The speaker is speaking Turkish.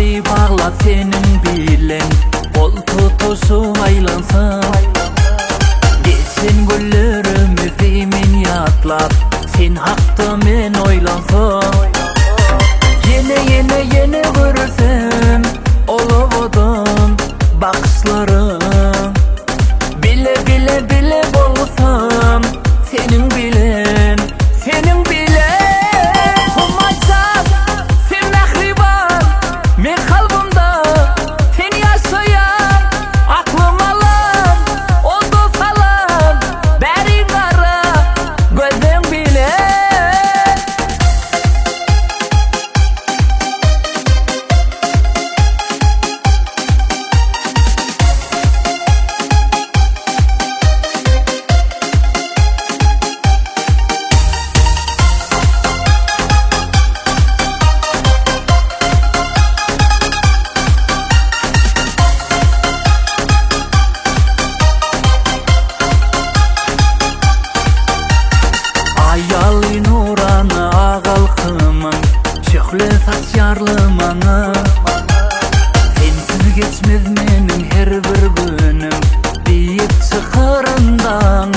Bağlay bağla senin bilen, kol tutuşu aylansın. Geçen güllerimizi men yatlap, sen hakta men oylansın. Yine görürsem olavadan bakışlarım. Bile bolsam senin bilen, senin bilen. Olmaysan sen mehriban, men kalbimda sen yaşayan. Aklım alan, o dost alan, beri kara gözün bilen. Ayali nurana ağalkımın, şöyle saç yarlımana. Sensiz geçmez menin her bir günüm, deyip çıkarından